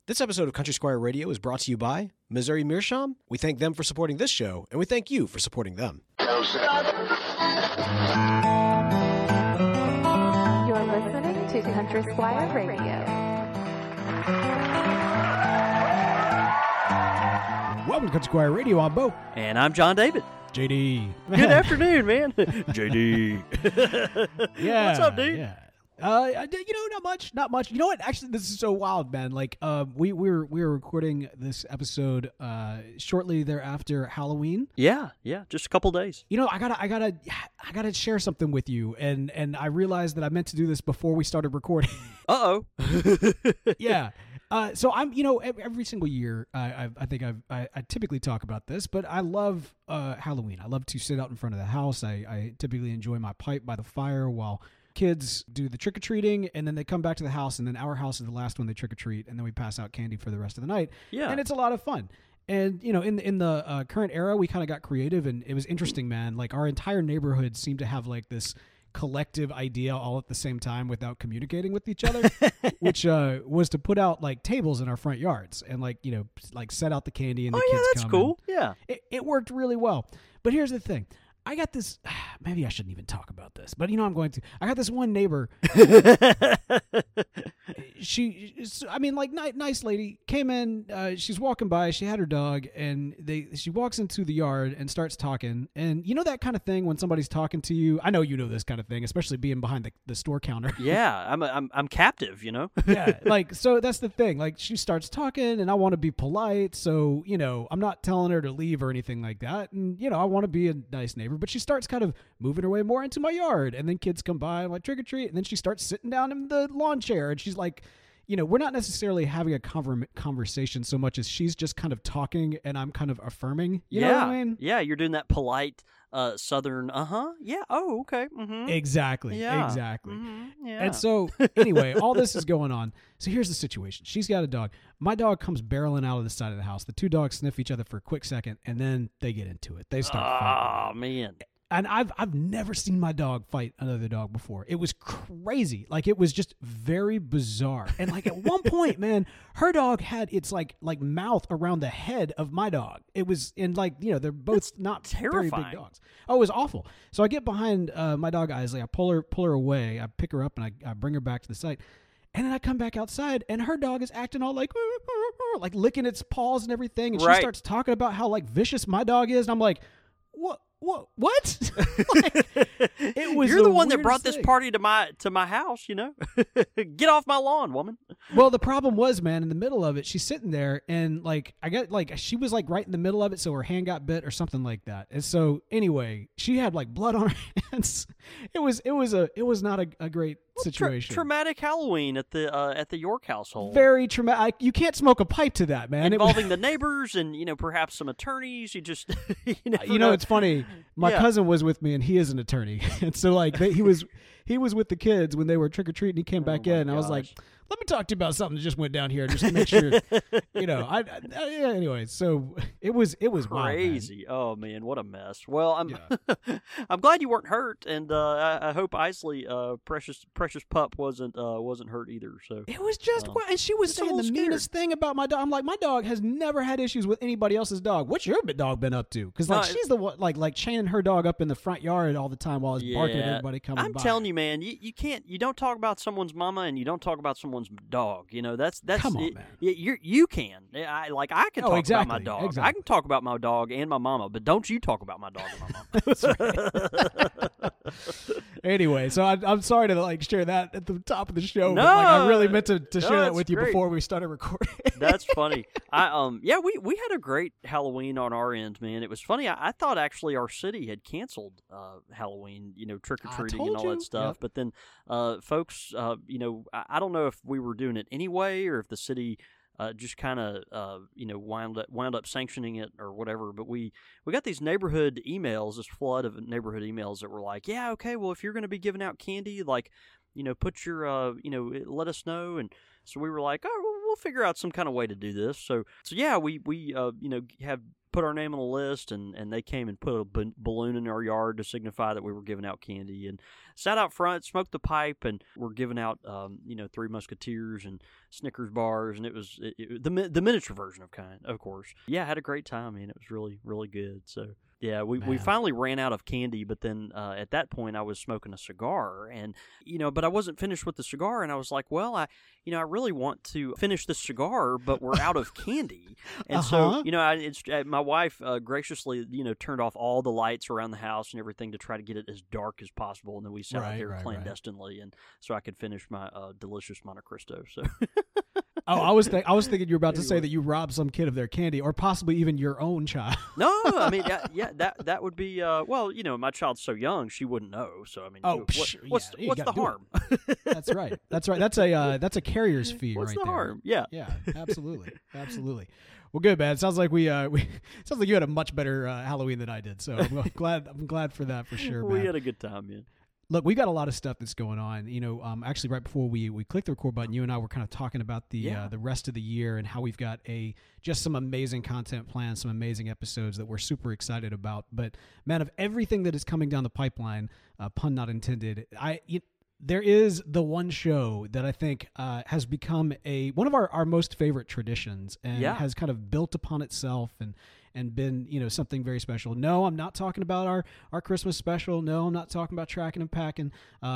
This episode of Country Squire Radio is brought to you by Missouri Meerschaum. We thank them for supporting this show, and we thank you for supporting them. You're listening to Country Squire Radio. Welcome to Country Squire Radio. I'm Bo. And I'm John David. JD. Good afternoon, man. JD. Yeah. What's up, dude? Yeah. Not much. You know what? Actually, this is so wild, man. Like, we were recording this episode shortly thereafter Halloween. Yeah. Just a couple days. You know, I gotta share something with you, and I realized that I meant to do this before we started recording. Uh-oh. Yeah. So I'm, every single year, I typically talk about this, but I love Halloween. I love to sit out in front of the house. I typically enjoy my pipe by the fire while kids do the trick-or-treating, and then they come back to the house, and then our house is the last one they trick-or-treat, and then we pass out candy for the rest of the night. Yeah. And it's a lot of fun. And, in the current era, we kind of got creative, and it was interesting, man. Like, our entire neighborhood seemed to have, like, this collective idea all at the same time without communicating with each other, which was to put out, like, tables in our front yards and, like, set out the candy and the kids that's come. cool. Yeah. It worked really well. But here's the thing. I got this, maybe I shouldn't even talk about this, but I'm going to. I got this one neighbor. Nice lady, came in, she's walking by, she had her dog, and she walks into the yard and starts talking. And you know that kind of thing when somebody's talking to you? I know you know this kind of thing, especially being behind the store counter. Yeah, I'm captive, Yeah, so that's the thing. Like, she starts talking, and I want to be polite, so, I'm not telling her to leave or anything like that. And, I want to be a nice neighbor. But she starts kind of moving her way more into my yard, and then kids come by and like trick or treat, and then she starts sitting down in the lawn chair, and she's like, we're not necessarily having a conversation so much as she's just kind of talking, and I'm kind of affirming. You know what I mean? Yeah, you're doing that polite Southern. Yeah. Oh, okay. Mm-hmm. Exactly. Yeah. Exactly. Mm-hmm. Yeah. And so, anyway, all this is going on. So here's the situation. She's got a dog. My dog comes barreling out of the side of the house. The two dogs sniff each other for a quick second, and then they get into it. They start fighting. Oh, man. And I've never seen my dog fight another dog before. It was crazy. Like, it was just very bizarre. And like at one point, man, her dog had its like mouth around the head of my dog. It was they're both not terrifying. very big dogs. Oh, it was awful. So I get behind my dog Isley. I pull her away. I pick her up and I bring her back to the site. And then I come back outside, and her dog is acting all like licking its paws and everything. And she starts talking about how like vicious my dog is. And I'm like, what? It was. You're the one that brought this party to my house. Get off my lawn, woman. Well, the problem was, man, in the middle of it, she's sitting there, and she was like right in the middle of it, so her hand got bit or something like that. And so anyway, she had like blood on her hands. It was not a great situation. Traumatic Halloween at the York household. Very traumatic. You can't smoke a pipe to that, man. Involving the neighbors and perhaps some attorneys. You just it's funny. My cousin was with me, and he is an attorney, and so he was with the kids when they were trick or treating. He came back in, and I was like, "Let me talk to you about something that just went down here, just to make sure." Anyway, so it was crazy. Wild, man. Oh man, what a mess. Well, I'm glad you weren't hurt, and I hope Isley, precious pup, wasn't hurt either. So it was just and she was saying the meanest thing about my dog. I'm like, my dog has never had issues with anybody else's dog. What's your dog been up to? Because she's the one like chaining her dog up in the front yard all the time while it's barking at everybody coming by. I'm telling you, man, you don't talk about someone's mama and you don't talk about someone's dog. That's come on, man. You can. I can talk about my dog. Exactly. I can talk about my dog and my mama, but don't you talk about my dog and my mama. That's right. Anyway, so I'm sorry to share that at the top of the show. No, but, I really meant to share that with you great. before we started recording. That's funny. We had a great Halloween on our end, man. It was funny. I thought actually our city had canceled Halloween, trick or treating and all that stuff. Yep. But then folks, I don't know if we were doing it anyway or if the city just kind of wound up sanctioning it or whatever. But we got these neighborhood emails, this flood of neighborhood emails that were like, yeah, okay, well, if you're going to be giving out candy, put your let us know. And so we were like, oh, we'll figure out some kind of way to do this. So yeah, we have put our name on the list, and they came and put a balloon in our yard to signify that we were giving out candy, and sat out front, smoked the pipe, and we're giving out, Three Musketeers and Snickers bars, and it was the miniature version of course. Yeah, I had a great time, man. It was really, really good. So. Yeah, we finally ran out of candy, but then at that point I was smoking a cigar, and but I wasn't finished with the cigar, and I was like, well, I really want to finish this cigar, but we're out of candy, and so my wife graciously turned off all the lights around the house and everything to try to get it as dark as possible, and then we sat out there clandestinely, and so I could finish my delicious Monte Cristo. So. Oh, I was thinking you were about to say that you robbed some kid of their candy, or possibly even your own child. No, I mean, that would be my child's so young she wouldn't know. So I mean, what's the harm? That's right. That's a carrier's fee. What's right the there. harm? Yeah, absolutely. Well, good, man. It sounds like sounds like you had a much better Halloween than I did. So I'm glad for that for sure. We man. had a good time, man. Look, we got a lot of stuff that's going on. Actually, right before we clicked the record button, you and I were kind of talking about the rest of the year and how we've got just some amazing content planned, some amazing episodes that we're super excited about. But man, of everything that is coming down the pipeline, pun not intended, there is the one show that I think has become one of our most favorite traditions and has kind of built upon itself and been, something very special. No, I'm not talking about our Christmas special. No, I'm not talking about Tracking and Packing.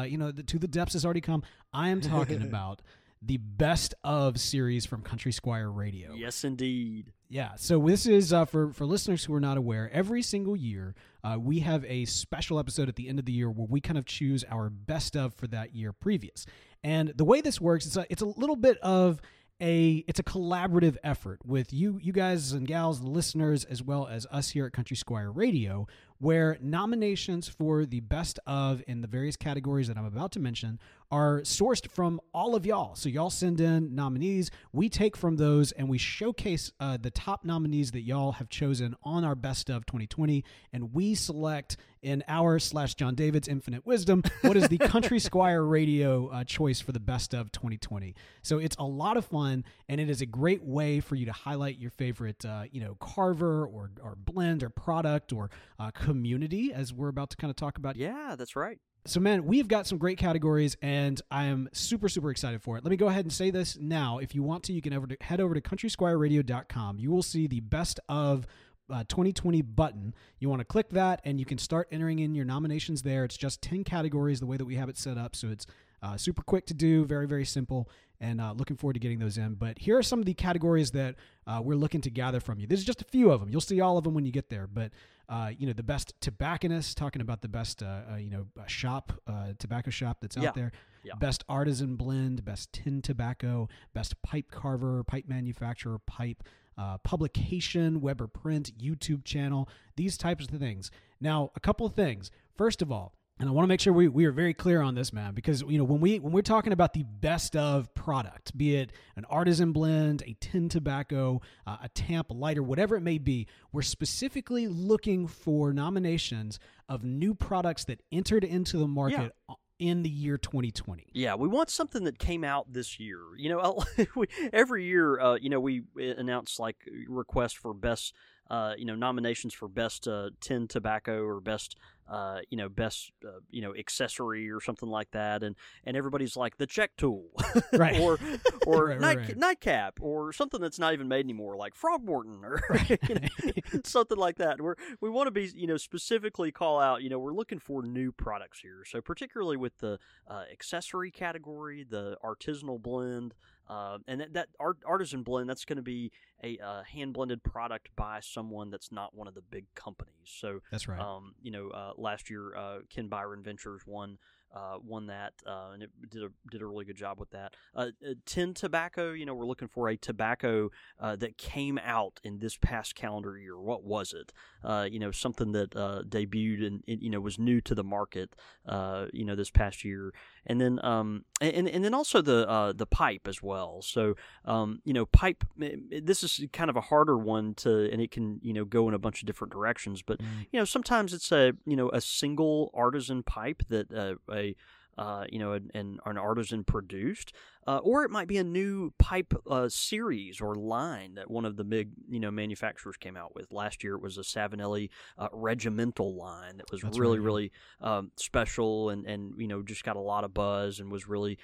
To the Depths has already come. I am talking about the Best of series from Country Squire Radio. Yes, indeed. Yeah. So this is, for listeners who are not aware, every single year we have a special episode at the end of the year where we kind of choose our best of for that year previous. And the way this works, it's a little bit of it's a collaborative effort with you guys and gals, the listeners, as well as us here at Country Squire Radio, where nominations for the best of in the various categories that I'm about to mention are sourced from all of y'all. So y'all send in nominees, we take from those, and we showcase the top nominees that y'all have chosen on our Best of 2020, and we select in our / John David's infinite wisdom what is the Country Squire Radio choice for the Best of 2020. So it's a lot of fun, and it is a great way for you to highlight your favorite carver or blend or product or community, as we're about to kind of talk about. Yeah, that's right. So, man, we've got some great categories, and I am super, super excited for it. Let me go ahead and say this now. If you want to, you can head over to countrysquireradio.com. You will see the Best of 2020 button. You want to click that, and you can start entering in your nominations there. It's just 10 categories the way that we have it set up, so it's super quick to do, very, very simple, and looking forward to getting those in. But here are some of the categories that we're looking to gather from you. This is just a few of them. You'll see all of them when you get there, but the best tobacconist, talking about the best tobacco shop that's out there. Yeah. Best artisan blend, best tin tobacco, best pipe carver, pipe manufacturer, pipe publication, web or print, YouTube channel, these types of things. Now, a couple of things. First of all, and I want to make sure we are very clear on this, man, because when we're talking about the best of product, be it an artisan blend, a tin tobacco, a tamp, a lighter, whatever it may be, we're specifically looking for nominations of new products that entered into the market in the year 2020. Yeah, we want something that came out this year. Every year, we announce like requests for best, nominations for best tin tobacco or best accessory or something like that, and everybody's like the check tool, right? or nightcap, or something that's not even made anymore, like Frogmorton, or something like that. We want to be specifically call out. We're looking for new products here, so particularly with the accessory category, the artisanal blend. And that artisan blend, that's going to be a hand-blended product by someone that's not one of the big companies. So that's right. Last year, Ken Byron Ventures won that, and it did a really good job with that. Tin tobacco, we're looking for a tobacco that came out in this past calendar year. What was it? Something that debuted and was new to the market, this past year. And then and then also the pipe as well. So pipe. This is kind of a harder one and it can go in a bunch of different directions. But sometimes it's a single artisan pipe that and an artisan produced, or it might be a new pipe series or line that one of the big manufacturers came out with. Last year it was a Savinelli regimental line that was really special and just got a lot of buzz and was really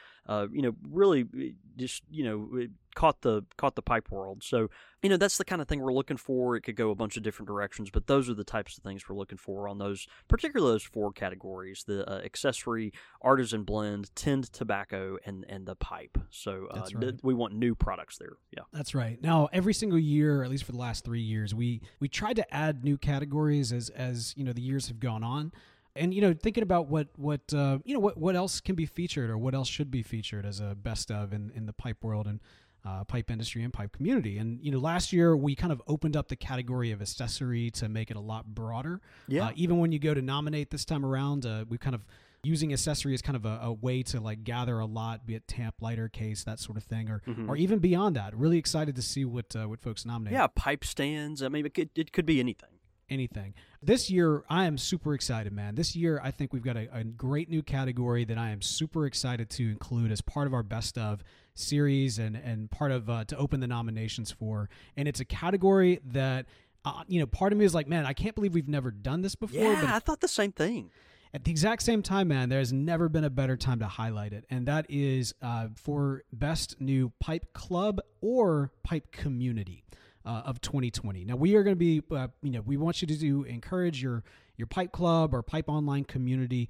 just caught the pipe world. So that's the kind of thing we're looking for. It could go a bunch of different directions, but those are the types of things we're looking for on those, particularly those 4 categories: the accessory, artisan blend, tinned tobacco, and the pipe. So we want new products there. Yeah, that's right. Now, every single year, at least for the last 3 years, we tried to add new categories as the years have gone on. And thinking about what else can be featured or what else should be featured as a best of in the pipe world and pipe industry and pipe community. And last year we kind of opened up the category of accessory to make it a lot broader. Yeah. Even when you go to nominate this time around, we kind of using accessory as kind of a way to like gather a lot, be it tamp, lighter, case, that sort of thing, or even beyond that. Really excited to see what folks nominate. Yeah, pipe stands. I mean, it could be anything. This year, I am super excited, man. This year, I think we've got a great new category that I am super excited to include as part of our best of series and part of to open the nominations for. And it's a category that, part of me is like, man, I can't believe we've never done this before. Yeah, but I thought the same thing. At the exact same time, man, there's never been a better time to highlight it. And that is for best new pipe club or pipe community of 2020. Now, we are going to be, we want you to encourage your pipe club or pipe online community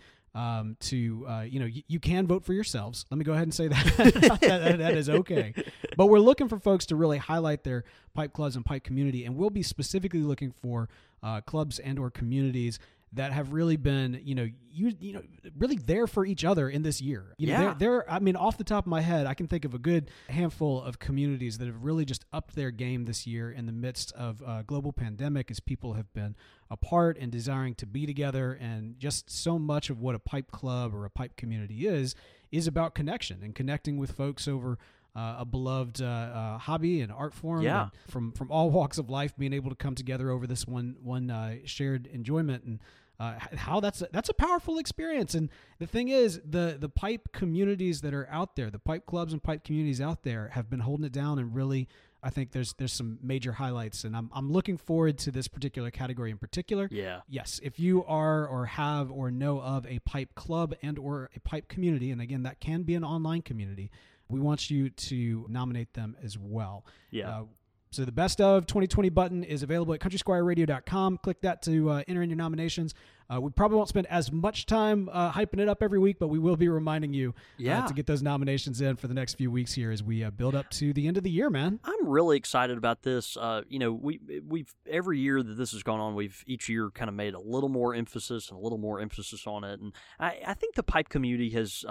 you can vote for yourselves. Let me go ahead and say that. that is okay. But we're looking for folks to really highlight their pipe clubs and pipe community, and we'll be specifically looking for clubs and or communities that have really been, really there for each other in this year. They're I mean, off the top of my head, I can think of a good handful of communities that have really just upped their game this year in the midst of a global pandemic, as people have been apart and desiring to be together. And just so much of what a pipe club or a pipe community is about connection and connecting with folks over a beloved hobby and art form. Yeah. And from all walks of life, being able to come together over this one shared enjoyment, and how that's a powerful experience. And the thing is, the pipe communities that are out there, the pipe clubs and pipe communities out there, have been holding it down, and really, I think there's some major highlights, and I'm looking forward to this particular category in particular. Yeah. Yes, if you are or have or know of a pipe club and or a pipe community, and again, that can be an online community, we want you to nominate them as well. Yeah. So the Best of 2020 button is available at countrysquireradio.com. Click that to enter in your nominations. We probably won't spend as much time hyping it up every week, but we will be reminding you to get those nominations in for the next few weeks here as we build up to the end of the year, man. I'm really excited about this. We've every year that this has gone on, we've each year kind of made a little more emphasis on it. And I think the pipe community has,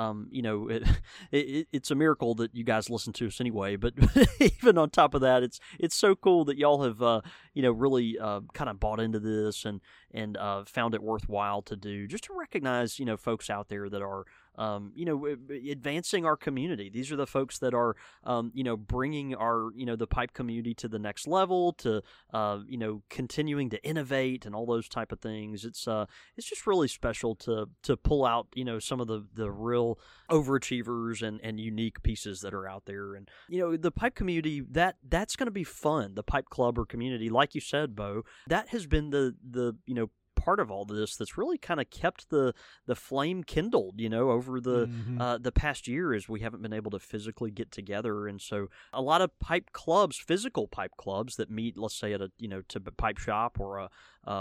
it's a miracle that you guys listen to us anyway. But even on top of that, it's so cool that y'all have, really kind of bought into this and found it worthwhile to do, just to recognize, folks out there that are, advancing our community. These are the folks that are, bringing our, the pipe community to the next level, to, continuing to innovate and all those type of things. It's just really special to pull out, some of the real overachievers and unique pieces that are out there. And, the pipe community, that's going to be fun. The pipe club or community, like you said, Bo, that has been the part of all this that's really kind of kept the flame kindled, over the past year, as we haven't been able to physically get together. And so a lot of pipe clubs, physical pipe clubs that meet, let's say at a, to a pipe shop or a,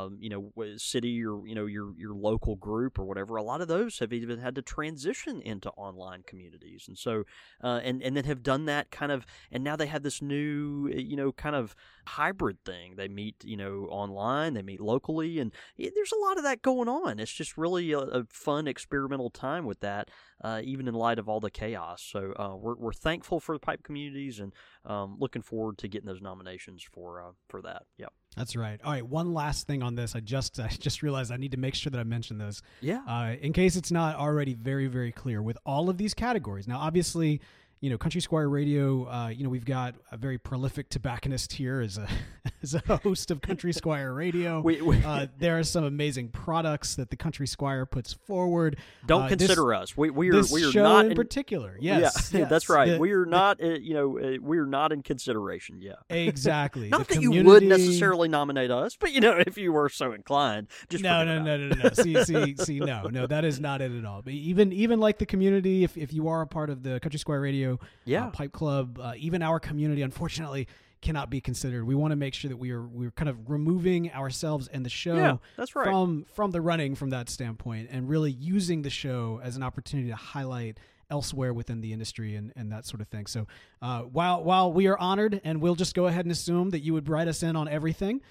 city or, your local group or whatever, a lot of those have even had to transition into online communities. And so, and then have done that kind of, and now they have this new, kind of hybrid thing. They meet, online, they meet locally, and there's a lot of that going on. It's just really a fun experimental time with that, even in light of all the chaos. So we're thankful for the pipe communities, and looking forward to getting those nominations for that. Yeah. That's right. All right, one last thing on this. I just realized I need to make sure that I mention this. Yeah. In case it's not already very, very clear, with all of these categories. Now, obviously, Country Squire Radio, we've got a very prolific tobacconist here as as a host of Country Squire Radio. There are some amazing products that the Country Squire puts forward. Don't consider us. We are show not in particular. Yes, yeah, yes. That's right. We are not. We are not in consideration. Yeah, exactly. Not that you would necessarily nominate us, but if you were so inclined, just no. See, no, that is not it at all. But even like the community, if you are a part of the Country Squire Radio Pipe Club, even our community, unfortunately, cannot be considered. We want to make sure that we're kind of removing ourselves and the show that's right. from the running from that standpoint, and really using the show as an opportunity to highlight elsewhere within the industry and that sort of thing. So while we are honored, and we'll just go ahead and assume that you would write us in on everything.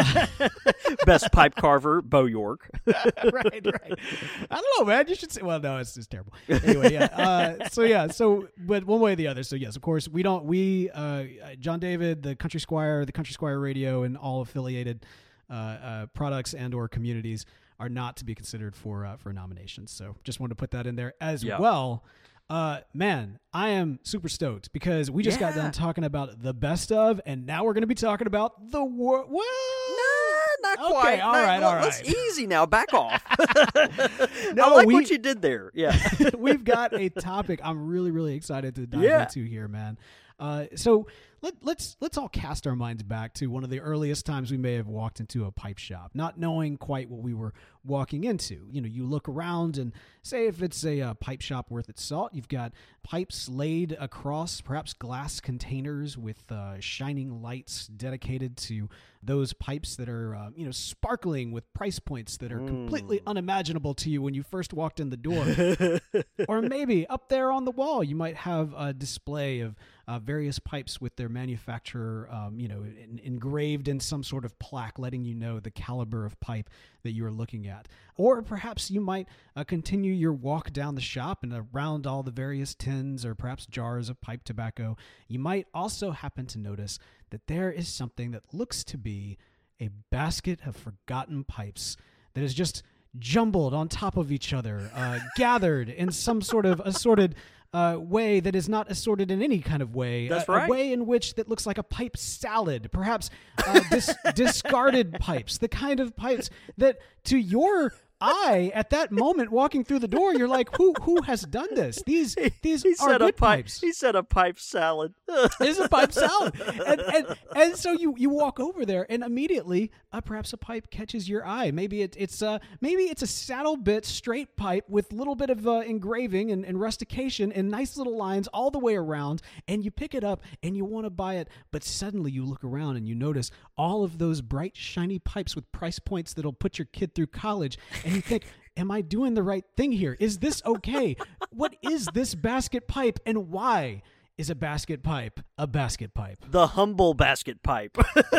Best pipe carver, Bo York. right. I don't know, man. You should say, well, no, it's just terrible. Anyway, but one way or the other. So yes, of course, John David, the Country Squire Radio, and all affiliated products and or communities are not to be considered for nominations. So just wanted to put that in there as well. Man, I am super stoked because we just got done talking about the best of, and now we're going to be talking about the world. Well, not quite. Okay, all right. That's easy now. Back off. I like what you did there. Yeah. We've got a topic I'm really, really excited to dive into here, man. So let's all cast our minds back to one of the earliest times we may have walked into a pipe shop, not knowing quite what we were walking into. You look around and say if it's a pipe shop worth its salt, you've got pipes laid across perhaps glass containers with shining lights dedicated to those pipes that are sparkling with price points that are completely unimaginable to you when you first walked in the door. Or maybe up there on the wall you might have a display of various pipes with their manufacturer engraved in some sort of plaque letting you know the caliber of pipe that you are looking at. Or perhaps you might continue your walk down the shop, and around all the various tins or perhaps jars of pipe tobacco, you might also happen to notice that there is something that looks to be a basket of forgotten pipes that is just jumbled on top of each other, gathered in some sort of assorted way that is not assorted in any kind of way. That's right. A way in which that looks like a pipe salad, perhaps discarded pipes, the kind of pipes that to your eye at that moment walking through the door, you're like, who has done this? These are good pipes. He said a pipe salad. It's a pipe salad. And so you walk over there, and immediately perhaps a pipe catches your eye. Maybe it's a saddle bit straight pipe with a little bit of engraving and rustication and nice little lines all the way around, and you pick it up and you want to buy it, but suddenly you look around and you notice all of those bright shiny pipes with price points that'll put your kid through college, and you think, am I doing the right thing here? Is this okay? What is this basket pipe, and why is a basket pipe a basket pipe? The humble basket pipe.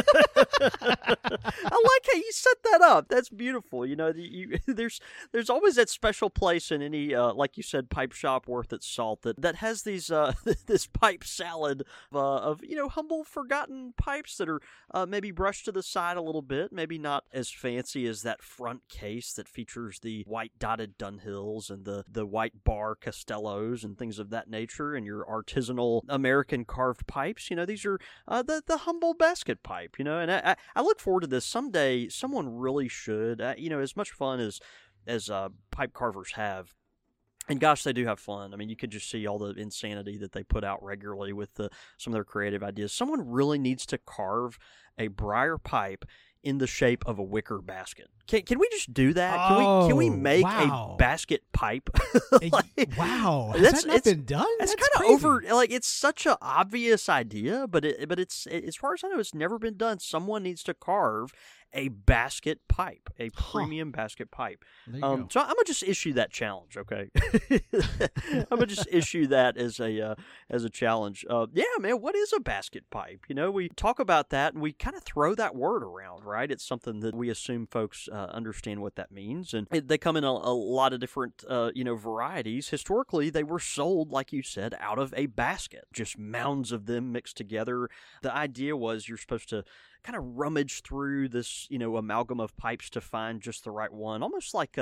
I like how you set that up. That's beautiful. There's always that special place in any, like you said, pipe shop worth its salt that has these this pipe salad of humble, forgotten pipes that are maybe brushed to the side a little bit, maybe not as fancy as that front case that features the white dotted Dunhills and the white bar Castellos and things of that nature, and your artisanal American carved pipes. These are the humble basket pipe. And I look forward to this someday. Someone really should. As much fun as pipe carvers have. And gosh, they do have fun. I mean, you could just see all the insanity that they put out regularly with some of their creative ideas. Someone really needs to carve a briar pipe in the shape of a wicker basket. Can we just do that? Can we make a basket pipe? Wow, has that not been done? It's kind of over. Like, it's such an obvious idea, but it's as far as I know, it's never been done. Someone needs to carve a basket pipe, a premium basket pipe. So I'm gonna just issue that challenge. Okay, I'm gonna just issue that as a challenge. Yeah, man, what is a basket pipe? We talk about that and we kind of throw that word around, right? It's something that we assume folks understand what that means, and they come in a lot of different varieties. Historically, they were sold, like you said, out of a basket, just mounds of them mixed together. The idea was you're supposed to kind of rummage through this, amalgam of pipes to find just the right one, almost like a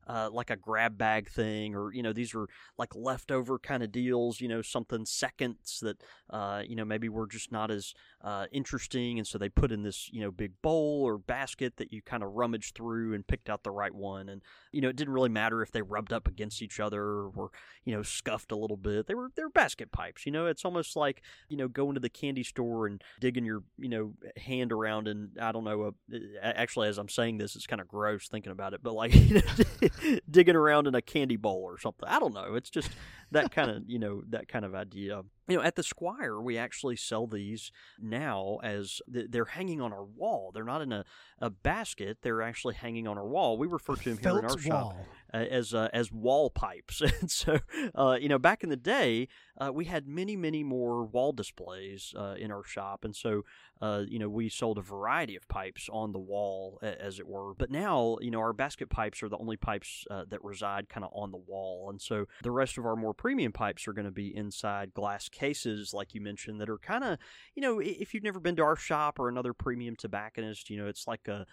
like a grab bag thing, or these are like leftover kind of deals, something seconds that maybe were just not as interesting, and so they put in this big bowl or basket that you kind of rummaged through and picked out the right one. And it didn't really matter if they rubbed up against each other or were scuffed a little bit. They were basket pipes. It's almost like going to the candy store and digging your hand around, and I don't know, actually as I'm saying this it's kind of gross thinking about it, but like digging around in a candy bowl or something. I don't know, it's just that kind of that kind of idea. At the Squire, we actually sell these now as they're hanging on our wall. They're not in a basket. They're actually hanging on our wall. We refer to them here in our shop as wall pipes. And so, back in the day, we had many, many more wall displays in our shop. And so, we sold a variety of pipes on the wall, as it were. But now, our basket pipes are the only pipes that reside kind of on the wall. And so the rest of our more premium pipes are going to be inside glass cases, like you mentioned, that are kind of, if you've never been to our shop or another premium tobacconist, it's like a,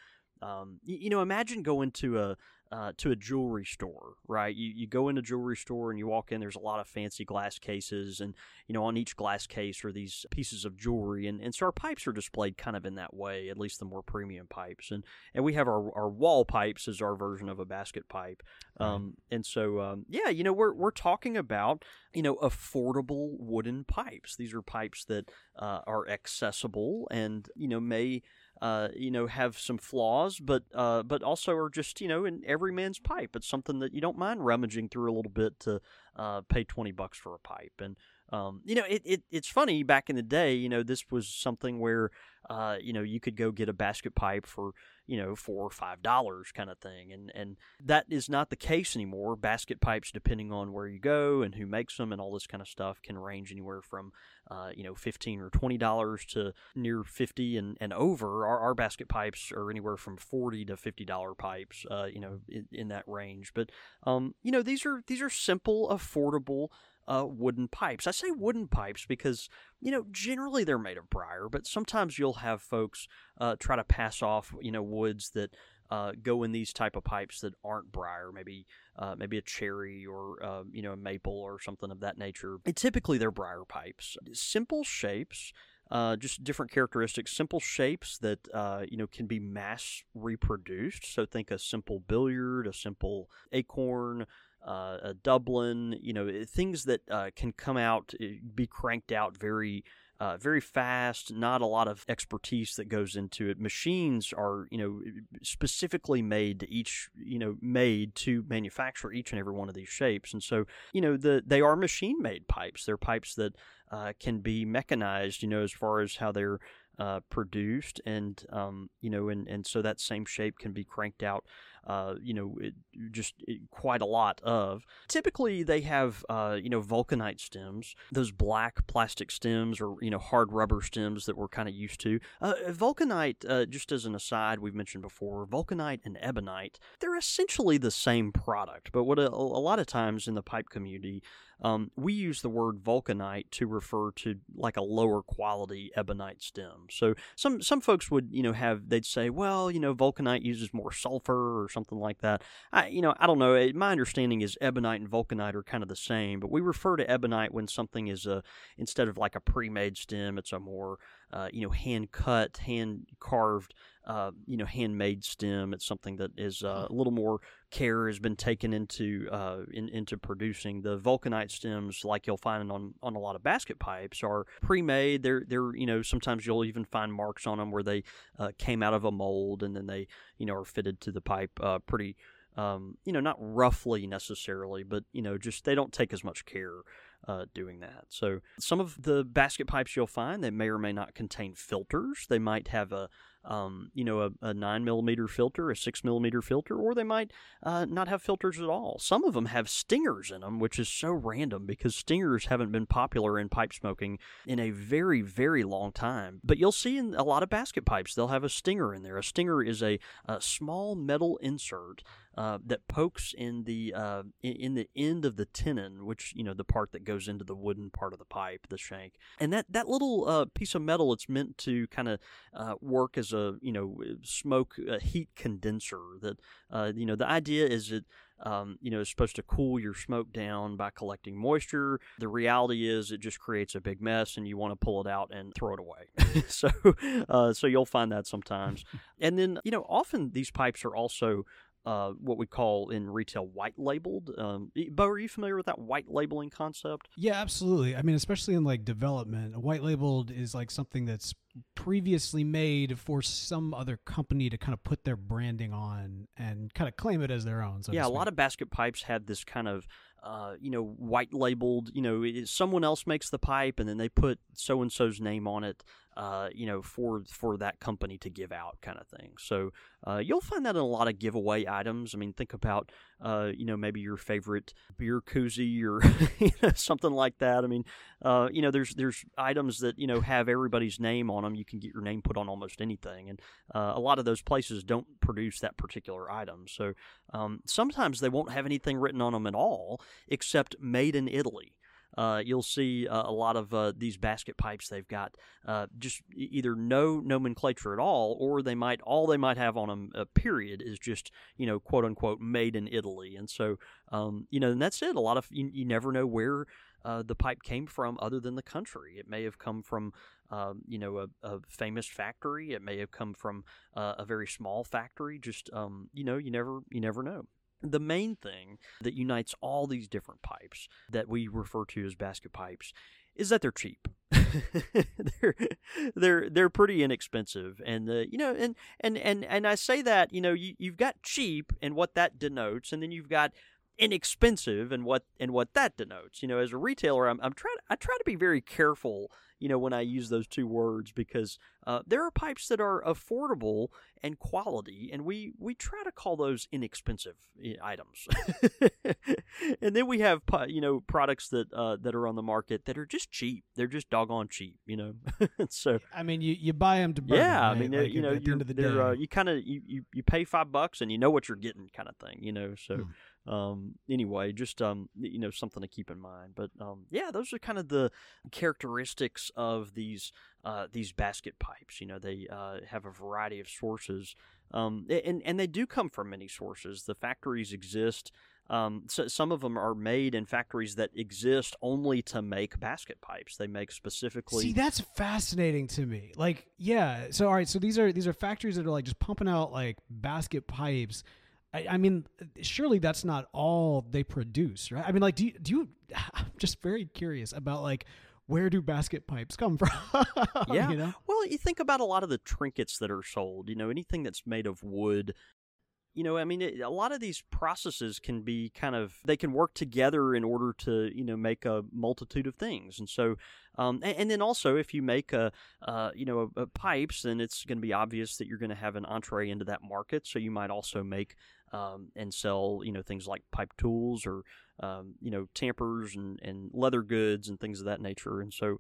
imagine going to a jewelry store, right? You go in a jewelry store and you walk in, there's a lot of fancy glass cases, and on each glass case are these pieces of jewelry, and so our pipes are displayed kind of in that way, at least the more premium pipes, and we have our wall pipes as our version of a basket pipe. And so we're talking about affordable wooden pipes. These are pipes that are accessible and may have some flaws, but also are just, in every man's pipe. It's something that you don't mind rummaging through a little bit to pay $20 for a pipe. And, it's funny, back in the day, this was something where, you could go get a basket pipe for, $4 or $5 kind of thing. And that is not the case anymore. Basket pipes, depending on where you go and who makes them and all this kind of stuff, can range anywhere from, $15 or $20 to near $50 and over. Our basket pipes are anywhere from $40 to $50 pipes, in that range. But, these are simple, affordable, wooden pipes. I say wooden pipes because, generally they're made of briar, but sometimes you'll have folks try to pass off, woods that go in these type of pipes that aren't briar, maybe a cherry or, a maple or something of that nature. And typically they're briar pipes. Simple shapes, just different characteristics, simple shapes that, can be mass reproduced. So think a simple billiard, a simple acorn, a Dublin, things that can come out, be cranked out very fast, not a lot of expertise that goes into it. Machines are, specifically made to manufacture each and every one of these shapes. And so, they are machine-made pipes. They're pipes that can be mechanized, as far as how they're produced, and so that same shape can be cranked out, quite a lot of. Typically, they have, vulcanite stems, those black plastic stems or, hard rubber stems that we're kind of used to. Vulcanite, just as an aside, we've mentioned before, vulcanite and ebonite, they're essentially the same product, but what a lot of times in the pipe community, we use the word vulcanite to refer to like a lower quality ebonite stem. So some folks would, they'd say, well, vulcanite uses more sulfur or something like that. I don't know. My understanding is ebonite and vulcanite are kind of the same, but we refer to ebonite when something is instead of like a pre-made stem, it's a more, hand cut, hand carved, handmade stem. It's something that is a little more care has been taken into producing. The vulcanite stems, like you'll find on a lot of basket pipes, are pre-made. They're sometimes you'll even find marks on them where they came out of a mold and then they are fitted to the pipe pretty not roughly necessarily, but just they don't take as much care doing that. So some of the basket pipes you'll find, they may or may not contain filters. They might have a 9mm filter, a 6mm filter, or they might not have filters at all. Some of them have stingers in them, which is so random because stingers haven't been popular in pipe smoking in a very, very long time. But you'll see in a lot of basket pipes, they'll have a stinger in there. A stinger is a small metal insert that pokes in the end of the tenon, which, the part that goes into the wooden part of the pipe, the shank. And that little piece of metal, it's meant to kind of work as a, smoke heat condenser. That, the idea is that is supposed to cool your smoke down by collecting moisture. The reality is it just creates a big mess, and you want to pull it out and throw it away. So you'll find that sometimes. And then, often these pipes are also what we call in retail white labeled. Bo, are you familiar with that white labeling concept? Yeah, absolutely. I mean, especially in like development, white labeled is like something that's previously made for some other company to kind of put their branding on and kind of claim it as their own. Yeah, a lot of basket pipes have this kind of white labeled, someone else makes the pipe and then they put so-and-so's name on it, for that company to give out kind of thing. So you'll find that in a lot of giveaway items. I mean, think about, maybe your favorite beer koozie or something like that. I mean, there's items that, have everybody's name on them. You can get your name put on almost anything. And a lot of those places don't produce that particular item. So sometimes they won't have anything written on them at all, except made in Italy. You'll see a lot of these basket pipes. They've got just either no nomenclature at all, or all they might have on them, period, is just quote unquote made in Italy. And so and that's it. A lot of you never know where the pipe came from other than the country. It may have come from a famous factory. It may have come from a very small factory. Just you never know. The main thing that unites all these different pipes that we refer to as basket pipes is that they're cheap. they're pretty inexpensive, and and I say that you've got cheap and what that denotes, and then you've got inexpensive and what that denotes. As a retailer, I try to be very careful when I use those two words, because there are pipes that are affordable and quality, and we try to call those inexpensive items. And then we have products that are on the market that are just cheap. They're just doggone cheap, So I mean, you buy them to burn. Yeah, right? I mean, like at the end of the day, you kind of you pay $5 and you know what you're getting, kind of thing, So. Anyway, just something to keep in mind. But those are kind of the characteristics of these basket pipes. They have a variety of sources, and they do come from many sources. The factories exist. So some of them are made in factories that exist only to make basket pipes. They make specifically. See, that's fascinating to me. Like, yeah. So all right. So these are factories that are like just pumping out like basket pipes. I mean, surely that's not all they produce, right? I mean, like, do you I'm just very curious about, like, where do basket pipes come from? Yeah. Well, you think about a lot of the trinkets that are sold, anything that's made of wood. I mean, a lot of these processes can be they can work together in order to, make a multitude of things. And so, and then also if you make a pipes, then it's going to be obvious that you're going to have an entree into that market. So you might also make and sell, things like pipe tools or, tampers and leather goods and things of that nature. And so,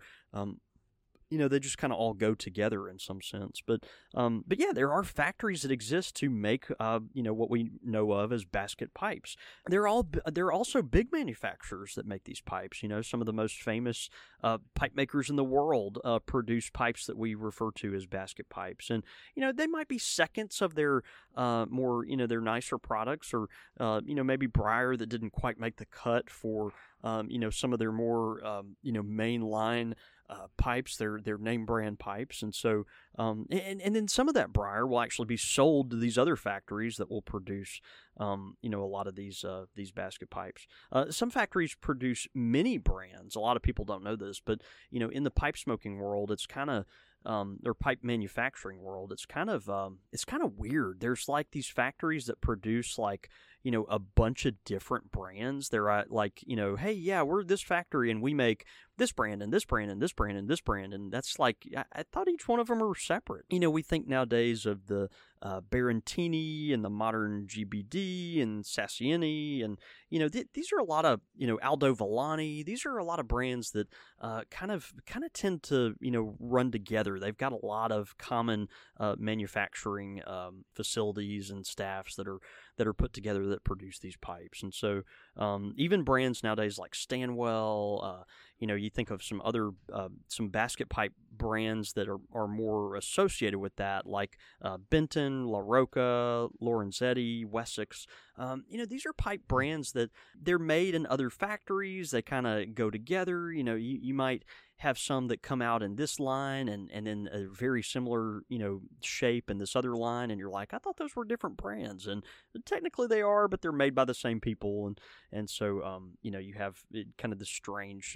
they just kind of all go together in some sense. But yeah, there are factories that exist to make, what we know of as basket pipes. There are also big manufacturers that make these pipes. Some of the most famous pipe makers in the world produce pipes that we refer to as basket pipes. And, they might be seconds of their more, their nicer products, or, maybe Breyer that didn't quite make the cut for, some of their more, mainline pipes, their name brand pipes. And so, and then some of that Breyer will actually be sold to these other factories that will produce, a lot of these basket pipes. Some factories produce many brands. A lot of people don't know this, but, in the pipe smoking world, it's kind of, or pipe manufacturing world, it's kind of weird. There's like these factories that produce like, a bunch of different brands. They're like, hey, yeah, we're this factory and we make this brand and this brand and this brand and this brand. And that's like, I thought each one of them were separate. We think nowadays of the Barentini and the modern GBD and Sassiini. And, these are a lot of, Aldo Villani. These are a lot of brands that kind of tend to, run together. They've got a lot of common manufacturing facilities and staffs that are put together that produce these pipes. And so, even brands nowadays like Stanwell, you think of some other some basket pipe brands that are more associated with that, like Benton, La Rocca, Lorenzetti, Wessex. These are pipe brands that they're made in other factories. They kind of go together. You might have some that come out in this line and then a very similar, shape in this other line, and you're like, I thought those were different brands, and technically they are, but they're made by the same people, and so you have kind of this strange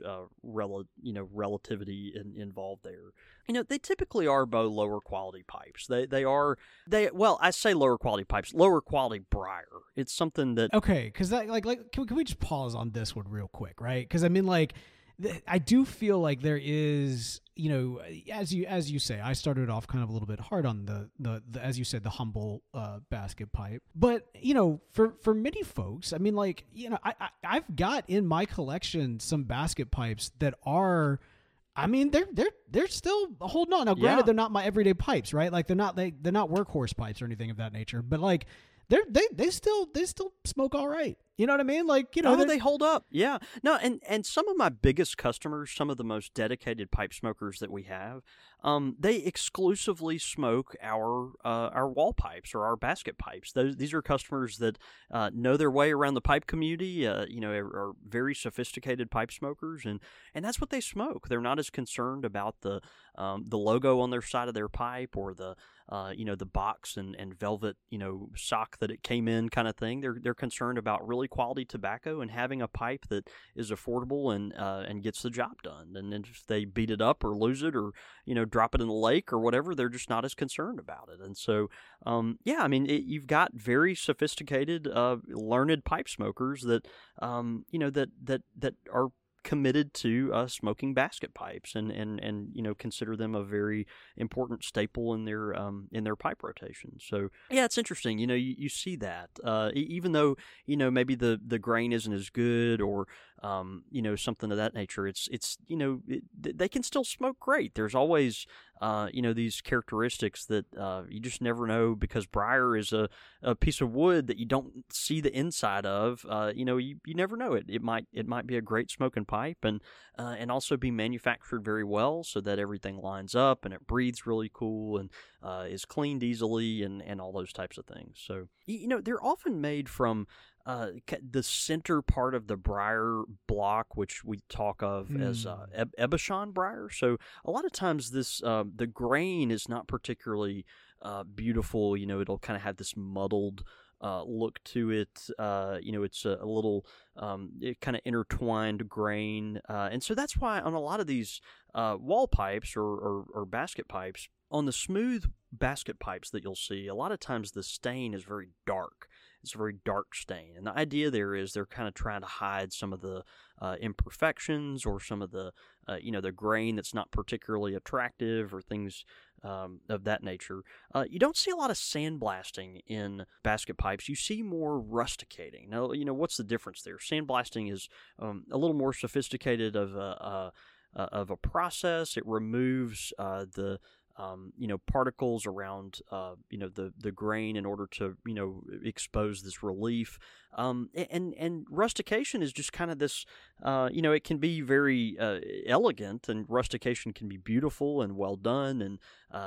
relativity involved there. They typically are both lower quality pipes. I say lower quality pipes, lower quality briar. It's something that okay, because that can we just pause on this one real quick, right? Because I mean, I do feel like there is, as you say, I started off kind of a little bit hard on the as you said, the humble basket pipe. But, for many folks, I mean, I've got in my collection some basket pipes that are, I mean, they're still holding on. Now, granted, they're not my everyday pipes, right? Like they're not workhorse pipes or anything of that nature. But they still smoke all right. You know what I mean? They hold up. Yeah. No, and some of my biggest customers, some of the most dedicated pipe smokers that we have, they exclusively smoke our wall pipes or our basket pipes. These are customers that know their way around the pipe community. Are very sophisticated pipe smokers, and that's what they smoke. They're not as concerned about the logo on their side of their pipe or the box and velvet sock that it came in kind of thing. They're concerned about really quality tobacco and having a pipe that is affordable and gets the job done. And if they beat it up or lose it or drop it in the lake or whatever, they're just not as concerned about it. And so you've got very sophisticated learned pipe smokers that that are committed to smoking basket pipes and consider them a very important staple in their pipe rotation. So yeah, it's interesting. You see that even though maybe the grain isn't as good or something of that nature, they can still smoke great. There's always these characteristics that you just never know, because briar is a piece of wood that you don't see the inside of. You never know it. It might be a great smoking pipe and also be manufactured very well so that everything lines up and it breathes really cool and is cleaned easily and all those types of things. So they're often made from the center part of the briar block, which we talk of as Ebashon briar. So a lot of times this the grain is not particularly beautiful. It'll kind of have this muddled look to it. It's a little kind of intertwined grain, and so that's why on a lot of these wall pipes or basket pipes, on the smooth basket pipes that you'll see, a lot of times the stain is very dark. It's a very dark stain, and the idea there is they're kind of trying to hide some of the imperfections or some of the the grain that's not particularly attractive or things of that nature. You don't see a lot of sandblasting in basket pipes. You see more rusticating. Now, what's the difference there? Sandblasting is a little more sophisticated of a process. It removes the particles around, the grain in order to, expose this relief. And rustication is just kind of this, it can be very elegant, and rustication can be beautiful and well done and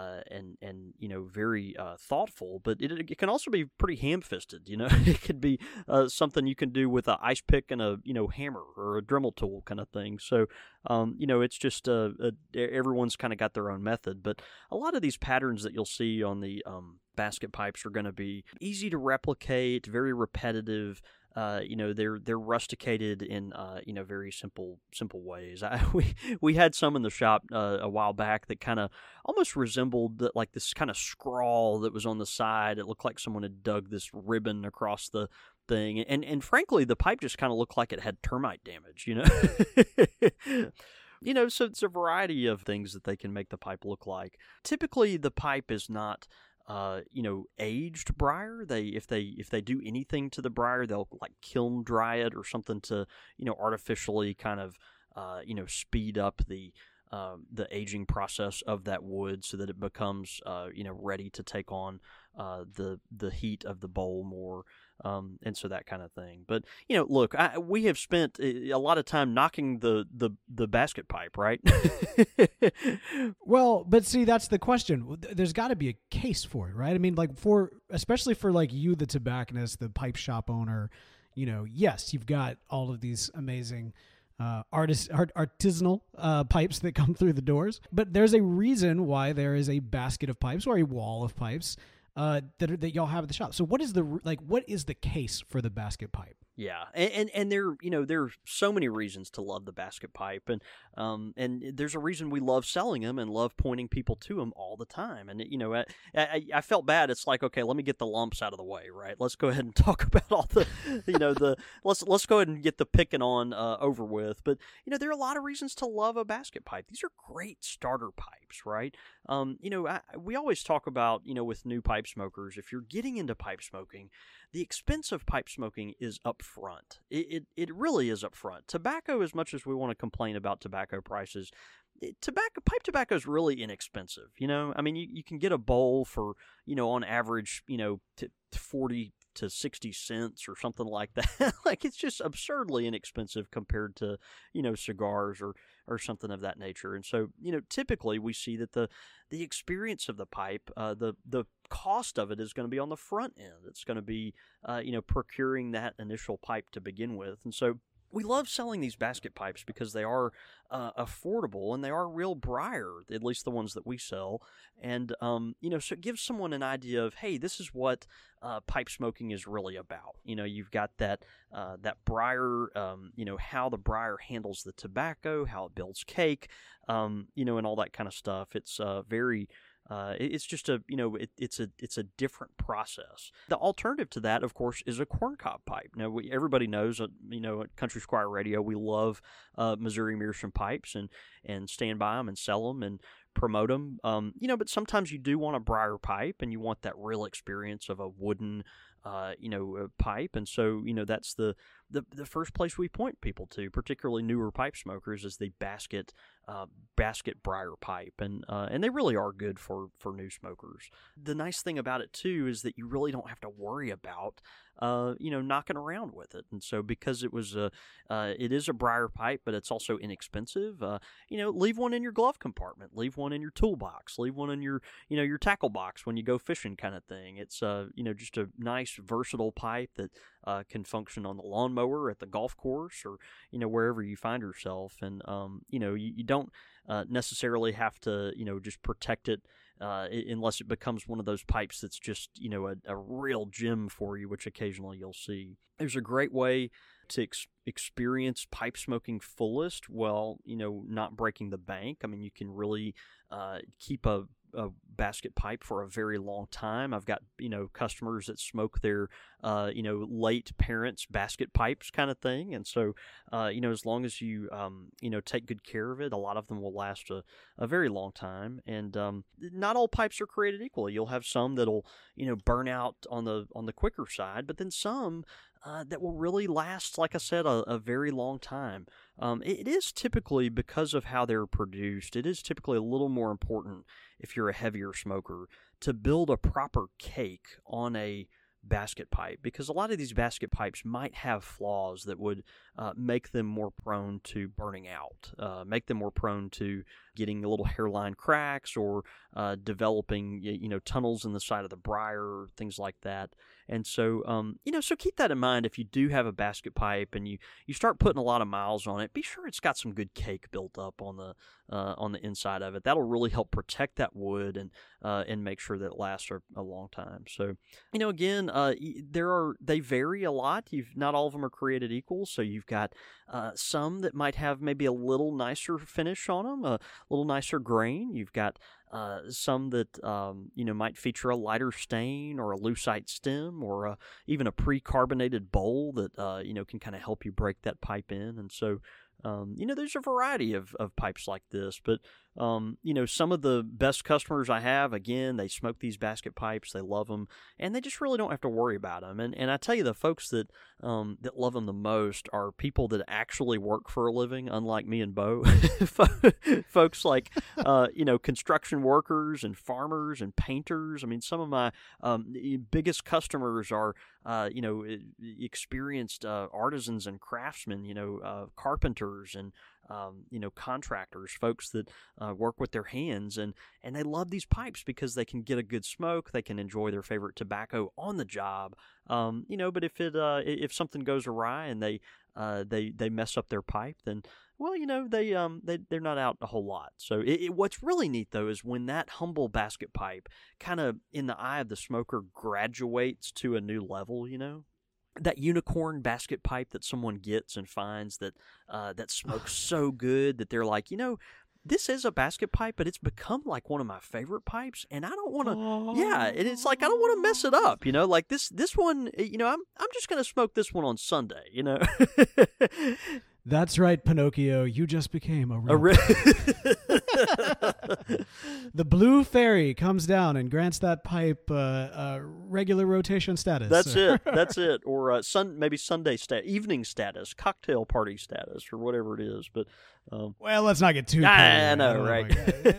very thoughtful, but it can also be pretty ham-fisted. It could be something you can do with an ice pick and a hammer or a Dremel tool kind of thing. So it's just everyone's kind of got their own method, but a lot of these patterns that you'll see on the basket pipes are going to be easy to replicate, very repetitive. They're rusticated in very simple ways. We had some in the shop a while back that kind of almost resembled like this kind of scrawl that was on the side. It looked like someone had dug this ribbon across the thing, and frankly, the pipe just kind of looked like it had termite damage. So it's a variety of things that they can make the pipe look like. Typically, the pipe is not aged briar. If they do anything to the briar, they'll like kiln dry it or something to artificially kind of speed up the the aging process of that wood so that it becomes ready to take on the heat of the bowl more. And so that kind of thing. But, look, we have spent a lot of time knocking the basket pipe, right? Well, but see, that's the question. There's got to be a case for it, right? I mean, like especially for like you, the tobacconist, the pipe shop owner, yes, you've got all of these amazing artisanal pipes that come through the doors, but there's a reason why there is a basket of pipes or a wall of pipes that y'all have at the shop. So what is the case for the basket pipe? Yeah, and there are so many reasons to love the basket pipe, and there's a reason we love selling them and love pointing people to them all the time. And I felt bad. It's like, okay, let me get the lumps out of the way, right? Let's go ahead and talk about all the let's go ahead and get the picking on over with. But there are a lot of reasons to love a basket pipe. These are great starter pipes, right? We always talk about with new pipe smokers, if you're getting into pipe smoking, the expense of pipe smoking is up front. It really is up front. Tobacco, as much as we want to complain about tobacco prices, pipe tobacco is really inexpensive. I mean, you can get a bowl for, on average, 40 to 60 cents or something like that. Like, it's just absurdly inexpensive compared to, cigars or something of that nature. And so, typically we see that the experience of the pipe, the cost of it is going to be on the front end. It's going to be, procuring that initial pipe to begin with. And so we love selling these basket pipes because they are affordable and they are real briar, at least the ones that we sell. And, so it gives someone an idea of, hey, this is what pipe smoking is really about. You've got that briar, how the briar handles the tobacco, how it builds cake, and all that kind of stuff. It's very... it's just it's a different process. The alternative to that, of course, is a corncob pipe. Now, everybody knows, at Country Squire Radio, we love Missouri Meerschaum pipes and stand by them and sell them and promote them. But sometimes you do want a briar pipe and you want that real experience of a wooden, pipe. And so, that's the first place we point people to, particularly newer pipe smokers, is the basket briar pipe, and they really are good for new smokers. The nice thing about it too is that you really don't have to worry about knocking around with it. And so because it is a briar pipe, but it's also inexpensive, leave one in your glove compartment, leave one in your toolbox, leave one in your your tackle box when you go fishing, kind of thing. It's just a nice versatile pipe that can function on the lawnmower, at the golf course, or wherever you find yourself. And you don't necessarily have to just protect it unless it becomes one of those pipes that's just a real gem for you, which occasionally you'll see. There's a great way to experience pipe smoking fullest while not breaking the bank. I mean, you can really keep a basket pipe for a very long time. I've got customers that smoke their late parents' basket pipes, kind of thing. And so as long as you take good care of it, a lot of them will last a very long time. And not all pipes are created equally. You'll have some that'll burn out on the quicker side, but then some that will really last, like I said, a very long time. It is typically, because of how they're produced, it is typically a little more important, if you're a heavier smoker, to build a proper cake on a basket pipe, because a lot of these basket pipes might have flaws that would make them more prone to burning out, make them more prone to getting a little hairline cracks or developing tunnels in the side of the briar or things like that. And so so keep that in mind. If you do have a basket pipe and you start putting a lot of miles on it, be sure it's got some good cake built up on the inside of it. That'll really help protect that wood and make sure that it lasts a long time. So again, they vary a lot. Not all of them are created equal. So you've got some that might have maybe a little nicer finish on them, a little nicer grain. You've got some that might feature a lighter stain or a lucite stem or even a pre-carbonated bowl that can kind of help you break that pipe in. And so there's a variety of pipes like this, but Some of the best customers I have, again, they smoke these basket pipes, they love them, and they just really don't have to worry about them. And I tell you, the folks that love them the most are people that actually work for a living, unlike me and Bo. Folks like, construction workers and farmers and painters. I mean, some of my biggest customers are, experienced artisans and craftsmen, carpenters and contractors, folks that work with their hands, and they love these pipes because they can get a good smoke, they can enjoy their favorite tobacco on the job. But if something goes awry and they mess up their pipe, then they're not out a whole lot. So what's really neat though is when that humble basket pipe kind of in the eye of the smoker graduates to a new level, that unicorn basket pipe that someone gets and finds that smokes so good that they're like, this is a basket pipe, but it's become like one of my favorite pipes, and I don't want to. Yeah, and it's like I don't want to mess it up, Like this one, I'm just gonna smoke this one on Sunday, That's right, Pinocchio. You just became a real. The blue fairy comes down and grants that pipe regular rotation status. That's it. Or maybe Sunday evening status, cocktail party status, or whatever it is. But well, let's not get too. I know, right?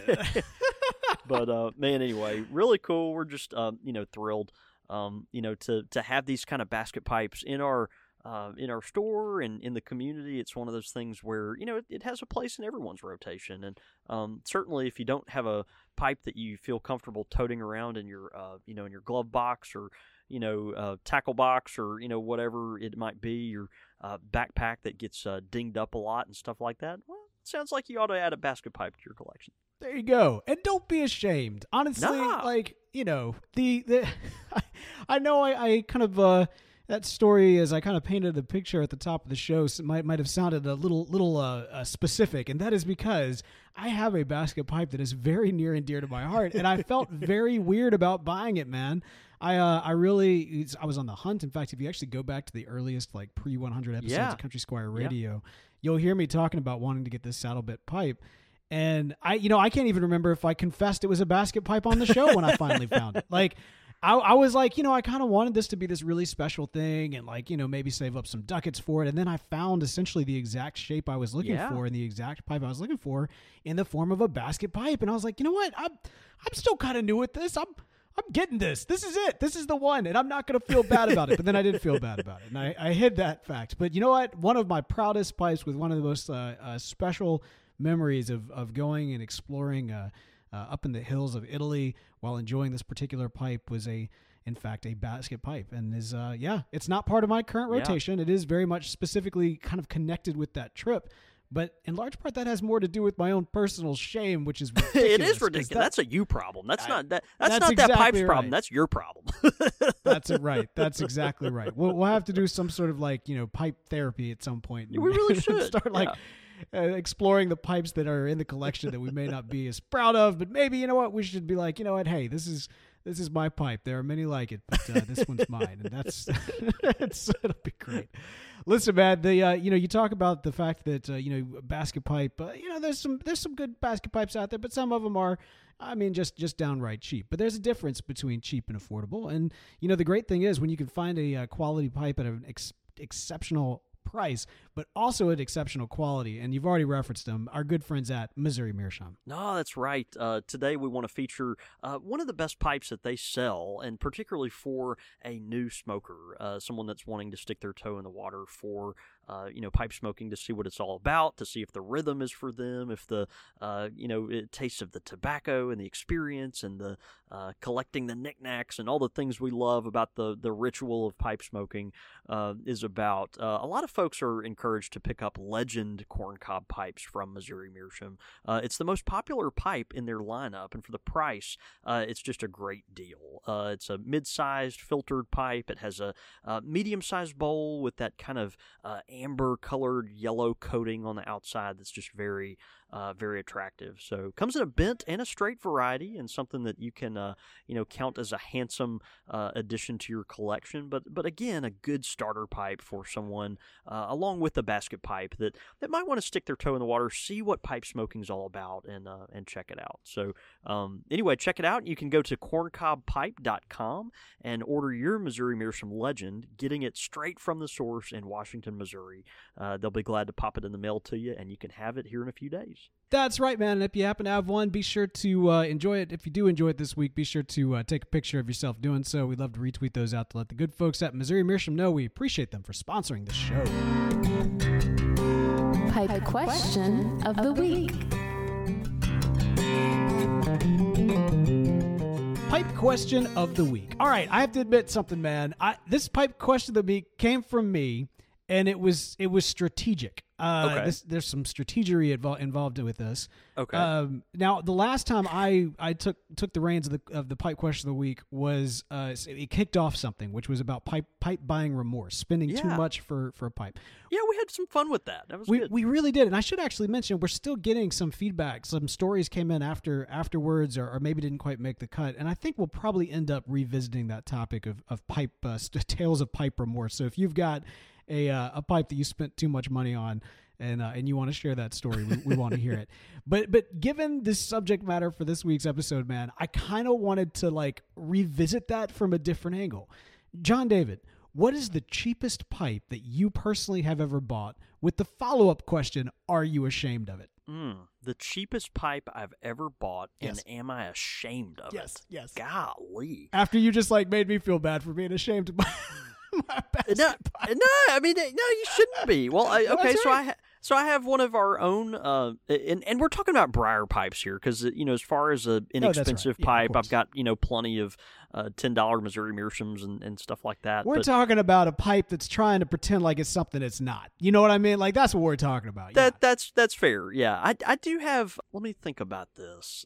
But man, anyway, really cool. We're just thrilled, to have these kind of basket pipes in our store and in the community. It's one of those things where, it has a place in everyone's rotation. And certainly if you don't have a pipe that you feel comfortable toting around in your, in your glove box or, tackle box or, whatever it might be, your backpack that gets dinged up a lot and stuff like that, well, it sounds like you ought to add a basket pipe to your collection. There you go. And don't be ashamed. Honestly, I know I kind of... that story, as I kind of painted the picture at the top of the show, might have sounded a little specific, and that is because I have a basket pipe that is very near and dear to my heart, and I felt very weird about buying it, man. I was on the hunt. In fact, if you actually go back to the earliest pre-100 episodes of Country Squire Radio, you'll hear me talking about wanting to get this saddle bit pipe. And I can't even remember if I confessed it was a basket pipe on the show when I finally found it. I was like, I kind of wanted this to be this really special thing and maybe save up some ducats for it. And then I found essentially the exact shape I was looking for and the exact pipe I was looking for in the form of a basket pipe. And I was like, you know what? I'm still kind of new at this. I'm getting this. This is it. This is the one. And I'm not going to feel bad about it. But then I did feel bad about it. And I hid that fact. But you know what? One of my proudest pipes with one of the most special memories of going and exploring up in the hills of Italy while enjoying this particular pipe was in fact a basket pipe, and is it's not part of my current rotation. It is very much specifically kind of connected with that trip, but in large part that has more to do with my own personal shame, which is ridiculous. It is ridiculous. That's a you problem. That's not that exactly that pipe's problem. That's your problem. That's it, right. That's exactly right. We'll have to do some sort of pipe therapy at some point. We really should start exploring the pipes that are in the collection that we may not be as proud of, but maybe, we should be like, hey, this is my pipe. There are many like it, but this one's mine, and that's it'll be great. Listen, man, you talk about the fact that basket pipe, there's some good basket pipes out there, but some of them are, just downright cheap. But there's a difference between cheap and affordable, and the great thing is when you can find a quality pipe at an exceptional price, but also at exceptional quality. And you've already referenced them, our good friends at Missouri Meerschaum. No, that's right. Today we want to feature one of the best pipes that they sell, and particularly for a new smoker, someone that's wanting to stick their toe in the water for pipe smoking, to see what it's all about, to see if the rhythm is for them, if the taste of the tobacco and the experience and the collecting the knickknacks and all the things we love about the ritual of pipe smoking is about. A lot of folks are encouraged to pick up Legend corncob pipes from Missouri Meerschaum. It's the most popular pipe in their lineup, and for the price, it's just a great deal. It's a mid-sized filtered pipe. It has a medium-sized bowl with that kind of amber-colored yellow coating on the outside that's just very very attractive. So comes in a bent and a straight variety, and something that you can count as a handsome addition to your collection. But again, a good starter pipe for someone, along with a basket pipe that might want to stick their toe in the water, see what pipe smoking is all about, and check it out. So anyway, check it out. You can go to corncobpipe.com and order your Missouri Meerschaum Legend, getting it straight from the source in Washington, Missouri. They'll be glad to pop it in the mail to you, and you can have it here in a few days. That's right, man. And if you happen to have one, be sure to enjoy it. If you do enjoy it this week, be sure to take a picture of yourself doing so. We'd love to retweet those out to let the good folks at Missouri Meerschaum know we appreciate them for sponsoring the show. Pipe question of the week. Pipe question of the week. All right, I have to admit something, man. This pipe question of the week came from me, and it was strategic. Okay. There's some strategery involved with this. Okay. Now, the last time I took the reins of the pipe question of the week was it kicked off something, which was about pipe buying remorse, spending too much for a pipe. Yeah, we had some fun with that. That was good. We really did, and I should actually mention we're still getting some feedback. Some stories came in afterwards, or maybe didn't quite make the cut, and I think we'll probably end up revisiting that topic of pipe tales of pipe remorse. So if you've got a pipe that you spent too much money on, and you want to share that story, we want to hear it. But given this subject matter for this week's episode, man, I kind of wanted to revisit that from a different angle. John David, what is the cheapest pipe that you personally have ever bought? With the follow-up question, are you ashamed of it? The cheapest pipe I've ever bought, yes. And am I ashamed of it? Yes. Golly. After you just made me feel bad for being ashamed of my No, I mean, no, you shouldn't be. Well, okay, so I have one of our own, and we're talking about Briar pipes here because as far as an inexpensive pipe, I've got plenty of $10 Missouri Meerschaums and stuff like that. We're talking about a pipe that's trying to pretend like it's something it's not. You know what I mean? That's what we're talking about. That's fair. Yeah, I do have. Let me think about this.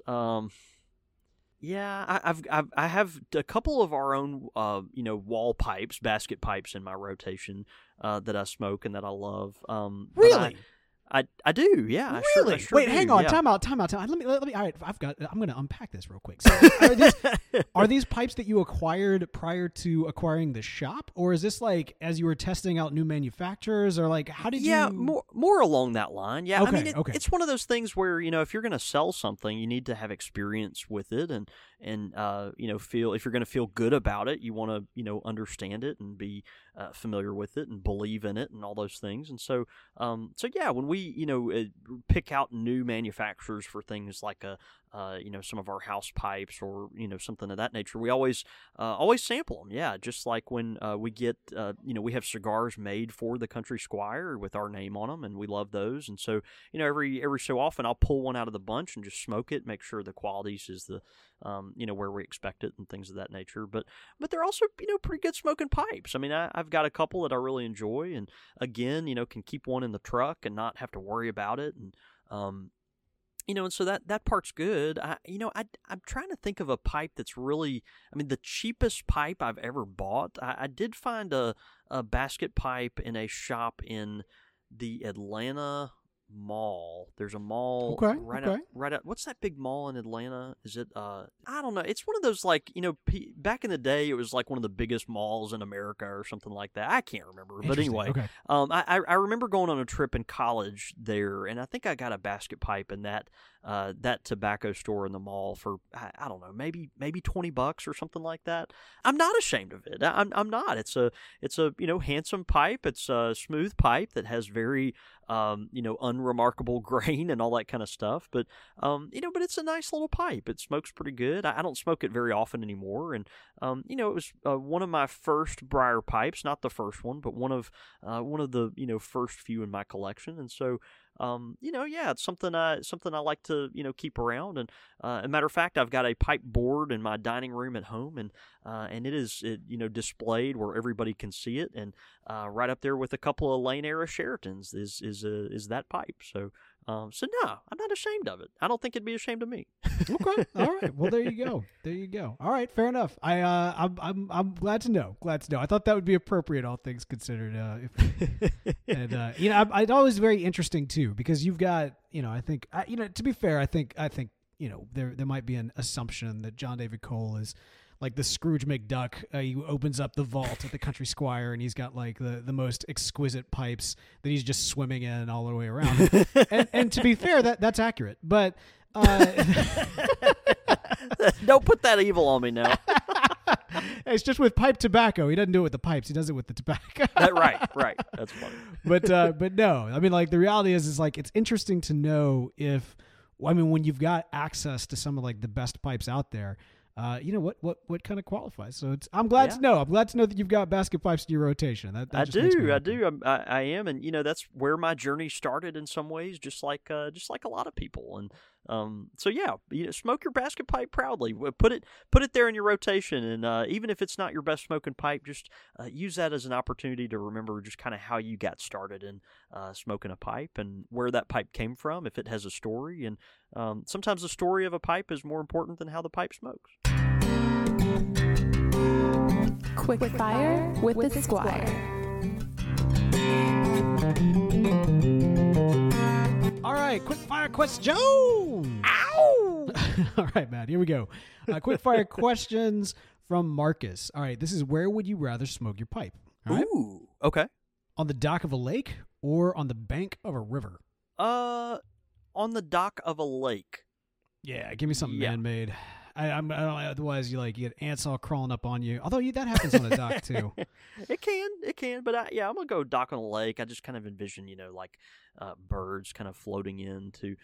Yeah, I have a couple of our own, wall pipes, basket pipes in my rotation that I smoke and that I love. Really? I do, yeah. Really? I sure Wait, do, hang on. yeah. Time out. Let me. All right, I'm going to unpack this real quick. So, are these pipes that you acquired prior to acquiring the shop, or is this as you were testing out new manufacturers, or how did you? Yeah, more along that line. Yeah, okay, I mean, it's one of those things where if you're going to sell something, you need to have experience with it, and feel if you're going to feel good about it, you want to understand it and be familiar with it and believe in it and all those things. And so yeah, when we pick out new manufacturers for things like some of our house pipes or something of that nature, we always sample them. Yeah, just like when we get we have cigars made for the Country Squire with our name on them, and we love those. And so every so often I'll pull one out of the bunch and just smoke it, make sure the qualities is the where we expect it and things of that nature. But they're also pretty good smoking pipes. I mean, I've got a couple that I really enjoy, and again can keep one in the truck and not have to worry about it, and and so that part's good. I'm trying to think of a pipe that's really, the cheapest pipe I've ever bought. I did find a basket pipe in a shop in the Atlanta mall. There's a mall right out. What's that big mall in Atlanta? Is it I don't know. It's one of those back in the day it was one of the biggest malls in America or something like that. I can't remember. But anyway, okay. I remember going on a trip in college there, and I think I got a basket pipe in that tobacco store in the mall for I don't know, maybe $20 or something like that. I'm not ashamed of it. I'm not. It's a handsome pipe. It's a smooth pipe that has very unremarkable grain and all that kind of stuff. But but it's a nice little pipe. It smokes pretty good. I don't smoke it very often anymore. And it was one of my first Briar pipes, not the first one, but one of the first few in my collection. And so yeah, it's something I like to keep around. And as a matter of fact, I've got a pipe board in my dining room at home, and it is displayed where everybody can see it, and right up there with a couple of Lane era Sheratons is that pipe. So So no, I'm not ashamed of it. I don't think it'd be ashamed of me. Okay. All right. Well, there you go. There you go. All right. Fair enough. I'm glad to know. Glad to know. I thought that would be appropriate, all things considered. It's always very interesting too, because you've got, I think, to be fair, I think, there might be an assumption that John David Cole is like the Scrooge McDuck. He opens up the vault at the Country Squire, and he's got like the most exquisite pipes that he's just swimming in all the way around. and to be fair, that's accurate. But don't put that evil on me now. It's just with pipe tobacco. He doesn't do it with the pipes. He does it with the tobacco. Right. That's funny. But no, I mean, like the reality is like it's interesting to know if, when you've got access to some of like the best pipes out there. What kind of qualifies? So I'm glad to know. I'm glad to know that you've got basket pipes in your rotation. I do. I am, and that's where my journey started in some ways, just like a lot of people. And so yeah, smoke your basket pipe proudly. Put it there in your rotation, and even if it's not your best smoking pipe, just use that as an opportunity to remember just kind of how you got started in smoking a pipe and where that pipe came from, if it has a story. And sometimes the story of a pipe is more important than how the pipe smokes. Quick fire with the Squire. All right, quick fire question. Ow! All right, Matt, here we go. Quick fire questions from Marcus. All right, this is where would you rather smoke your pipe? All right? Ooh, okay. On the dock of a lake or on the bank of a river? On the dock of a lake. Yeah, give me something man-made. I don't. Otherwise, you get ants all crawling up on you. Although that happens on a dock too. It can. But I'm gonna go dock on a lake. I just kind of envision, birds kind of floating in to,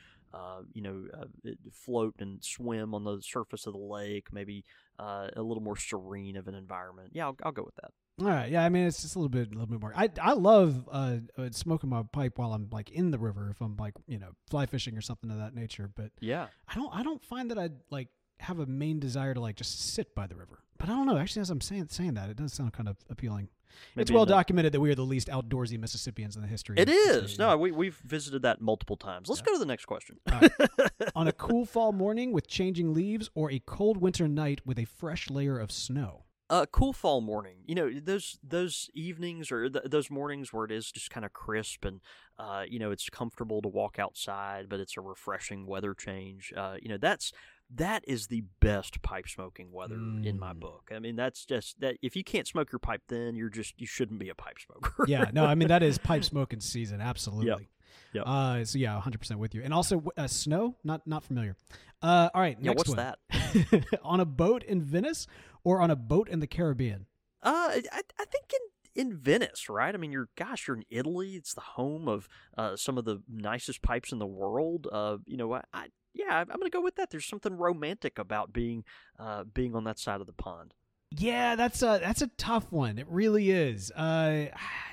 float and swim on the surface of the lake. Maybe a little more serene of an environment. Yeah, I'll go with that. All right. Yeah, I mean, it's just a little bit more. I love smoking my pipe while I'm like in the river, if I'm like fly fishing or something of that nature. But yeah, I don't find that I'd like have a main desire to like just sit by the river. But I don't know. Actually, as I'm saying that, it does sound kind of appealing. Maybe it's well documented that we are the least outdoorsy Mississippians in the history. It is. No, we've visited that multiple times. Let's go to the next question. On a cool fall morning with changing leaves or a cold winter night with a fresh layer of snow? Cool fall morning. Those evenings or those mornings where it is just kind of crisp and, it's comfortable to walk outside, but it's a refreshing weather change. That is the best pipe smoking weather in my book. I mean, that's just that. If you can't smoke your pipe, then you shouldn't be a pipe smoker. Yeah, no, I mean that is pipe smoking season, absolutely. Yep. So yeah, 100% with you. And also snow, not familiar. All right, next what's one. that? On a boat in Venice or on a boat in the Caribbean? I think in Venice, right? I mean, you're in Italy. It's the home of some of the nicest pipes in the world. I'm going to go with that. There's something romantic about being on that side of the pond. Yeah, that's a tough one. It really is. I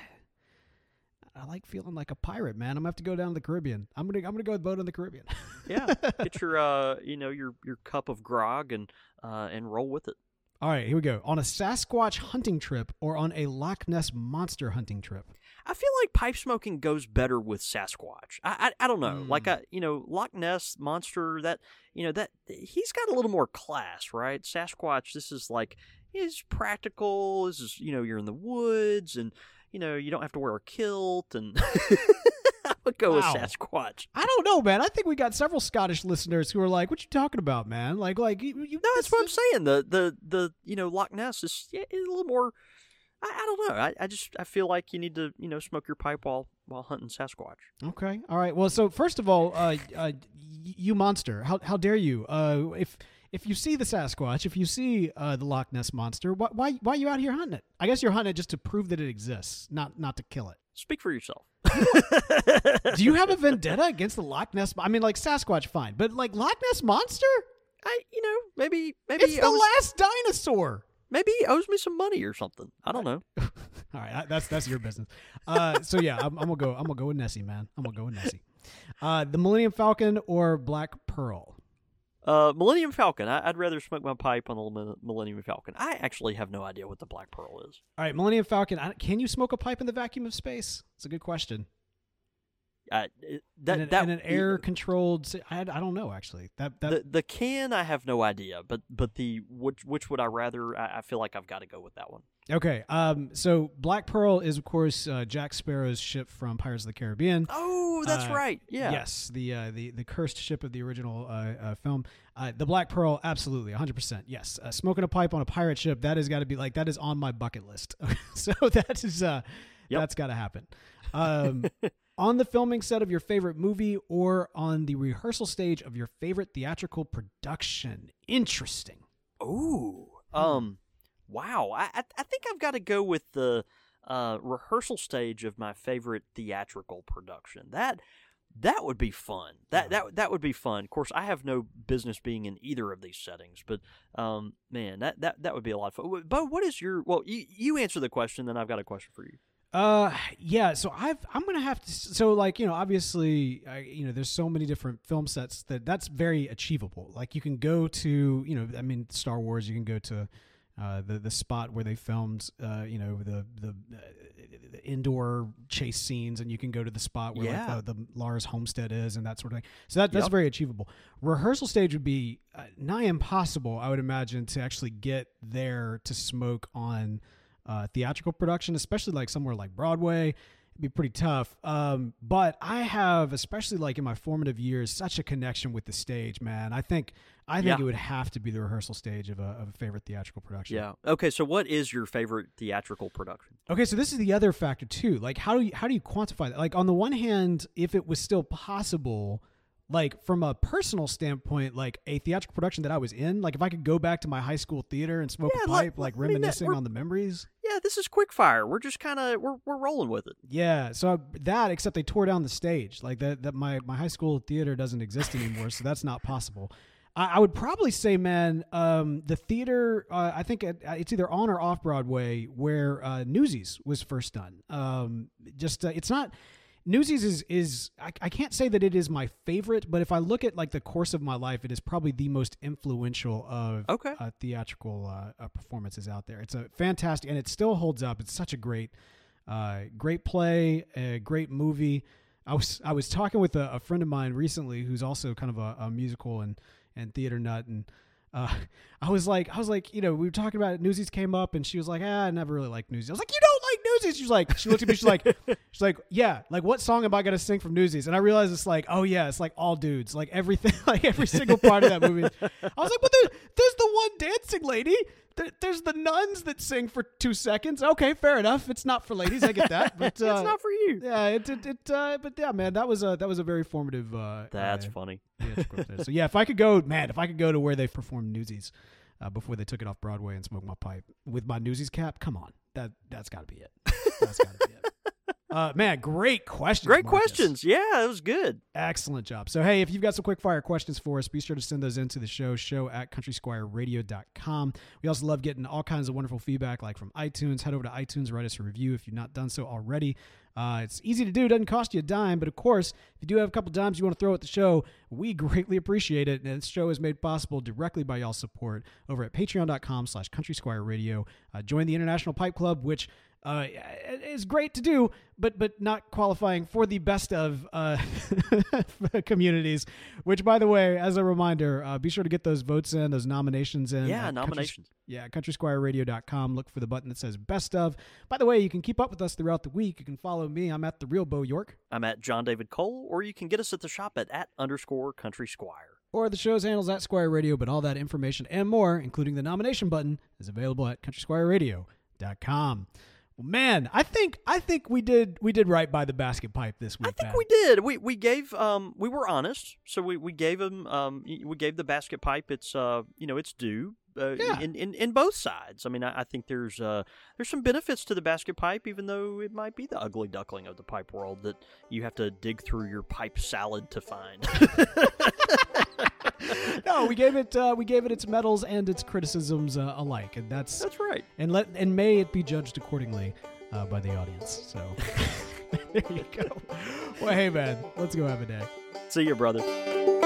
like feeling like a pirate, man. I'm gonna have to go down to the Caribbean. I'm gonna go with boat in the Caribbean. Yeah, get your your cup of grog and roll with it. All right, here we go. On a Sasquatch hunting trip or on a Loch Ness monster hunting trip? I feel like pipe smoking goes better with Sasquatch. I don't know. Like Loch Ness monster, that he's got a little more class, right? Sasquatch, this is like is practical. This is you're in the woods and you don't have to wear a kilt and I would go with Sasquatch. I don't know, man. I think we got several Scottish listeners who are like, "What you talking about, man?" Like you. No, that's what I'm saying. The Loch Ness is a little more. I don't know. I feel like you need to smoke your pipe while hunting Sasquatch. Okay. All right. Well, so first of all, you monster, how dare you? If you see the Sasquatch, if you see the Loch Ness monster, why are you out here hunting it? I guess you're hunting it just to prove that it exists, not to kill it. Speak for yourself. Do you have a vendetta against the Loch Ness? I mean, like Sasquatch, fine, but like Loch Ness monster? Maybe it's the last dinosaur. Maybe he owes me some money or something. I don't know. All right, that's your business. So yeah, I'm gonna go with Nessie, man. I'm gonna go with Nessie. The Millennium Falcon or Black Pearl? Millennium Falcon. I'd rather smoke my pipe on the Millennium Falcon. I actually have no idea what the Black Pearl is. All right, Millennium Falcon. Can you smoke a pipe in the vacuum of space? It's a good question. an air controlled. I don't know actually. The can I have no idea, but the which would I rather? I feel like I've got to go with that one. Okay. So Black Pearl is of course Jack Sparrow's ship from Pirates of the Caribbean. Oh, that's right. Yeah. Yes. The cursed ship of the original film. The Black Pearl, absolutely, 100%. Yes. Smoking a pipe on a pirate ship. That has got to be that is on my bucket list. So that is that's got to happen. On the filming set of your favorite movie or on the rehearsal stage of your favorite theatrical production. Interesting. Ooh. Wow. I think I've got to go with the rehearsal stage of my favorite theatrical production. That would be fun. That would be fun. Of course, I have no business being in either of these settings, but man, that would be a lot of fun. Bo, what is your? Well, you answer the question, then I've got a question for you. Yeah. So I'm gonna have to. So obviously, there's so many different film sets that's very achievable. Like you can go to, Star Wars. You can go to the spot where they filmed, the indoor chase scenes, and you can go to the spot where the Lars homestead is and that sort of thing. So that's very achievable. Rehearsal stage would be nigh impossible, I would imagine, to actually get there to smoke on theatrical production, especially like somewhere like Broadway. It'd be pretty tough. But I have, especially in my formative years, such a connection with the stage, man. I think it would have to be the rehearsal stage of a favorite theatrical production. Yeah. Okay. So what is your favorite theatrical production? Okay. So this is the other factor too. Like how do you quantify that? Like on the one hand, if it was still possible, like from a personal standpoint, like a theatrical production that I was in, like if I could go back to my high school theater and smoke a pipe, reminiscing on the memories. Yeah, this is quick fire. We're just kind of we're rolling with it. Yeah, so except they tore down the stage. Like that my high school theater doesn't exist anymore, so that's not possible. I would probably say, man, the theater. I think it's either on or off Broadway where Newsies was first done. It's not. Newsies is I can't say that it is my favorite, but if I look at the course of my life, it is probably the most influential of theatrical performances out there. It's a fantastic, and it still holds up. It's such a great play, a great movie. I was talking with a friend of mine recently who's also kind of a musical and theater nut, and I was like, we were talking about it. Newsies came up, and she was like, I never really liked Newsies. I was like, you don't like Newsies? She looked at me, she's like, yeah, like what song am I gonna sing from Newsies? And I realized it's like, oh yeah, it's like all dudes, like everything, like every single part of that movie. I was like, but there's the one dancing lady. There's the nuns that sing for 2 seconds. Okay, fair enough. It's not for ladies. I get that, but it's not for you. Yeah, but yeah, man, that was a very formative. That's funny. So yeah, if I could go to where they performed Newsies before they took it off Broadway and smoked my pipe with my Newsies cap, come on, that's got to be it. That's got to be it. Man, great questions. Great Marcus. questions. Yeah, it was good. Excellent job. So, hey, if you've got some quick fire questions for us, be sure to send those into the show at countrysquireradio.com. We also love getting all kinds of wonderful feedback, like from iTunes. Head over to iTunes, write us a review if you've not done so already. It's easy to do. Doesn't cost you a dime. But, of course, if you do have a couple dimes you want to throw at the show, we greatly appreciate it. And this show is made possible directly by y'all's support over at patreon.com/countrysquireradio. Join the International Pipe Club, which is great to do, but not qualifying for the best of communities, which, by the way, as a reminder, be sure to get those votes in, those nominations in. Yeah, nominations. countrysquireradio.com. Look for the button that says best of. By the way, you can keep up with us throughout the week. You can follow me. I'm at The Real Bo York. I'm at John David Cole, or you can get us at the shop at _CountrySquire. Or the show's handles at Squire Radio, but all that information and more, including the nomination button, is available at countrysquireradio.com. Well, man, I think we did right by the basket pipe this week. I think we did. We gave we were honest, so we gave him we gave the basket pipe its its due in both sides. I mean, I think there's some benefits to the basket pipe, even though it might be the ugly duckling of the pipe world that you have to dig through your pipe salad to find. No, we gave it its medals and its criticisms alike, and that's right. And may it be judged accordingly by the audience. So there you go. Well, hey man, let's go have a day. See you, brother.